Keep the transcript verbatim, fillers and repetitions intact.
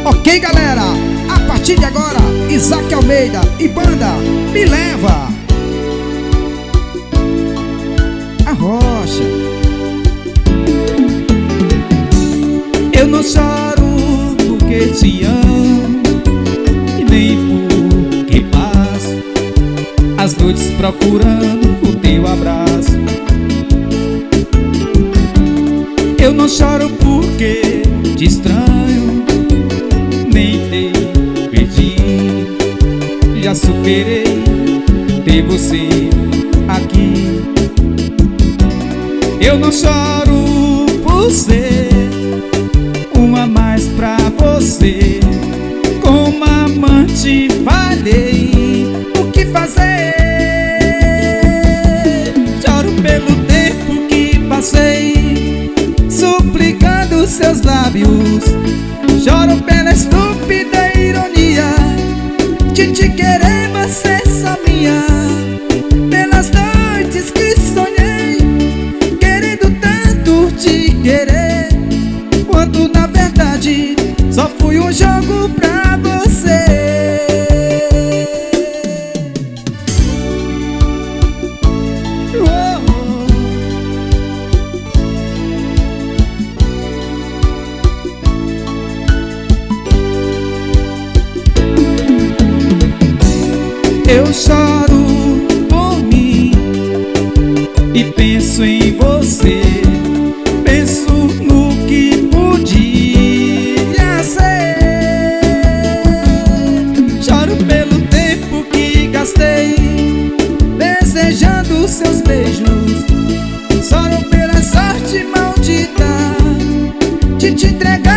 Ok, galera, a partir de agora, Isaac Almeida e banda Me Leva. A Rocha. Eu não choro porque te amo, e nem porque passo as noites procurando o teu abraço. Eu não choro porque te estranho, nem te perdi. Já superei ter você aqui. Eu não choro por ser uma a mais pra você. Como amante falhei, o que fazer? Choro pelo tempo que passei suplicando seus lábios. Choro pela estúpida ironia de te querer, mas ser só minha. Pelas noites que sonhei querendo tanto te querer, quando na verdade só fui um jogo pra você. Eu choro por mim e penso em você. Penso no que podia ser. Choro pelo tempo que gastei desejando seus beijos. Choro pela sorte maldita de te entregar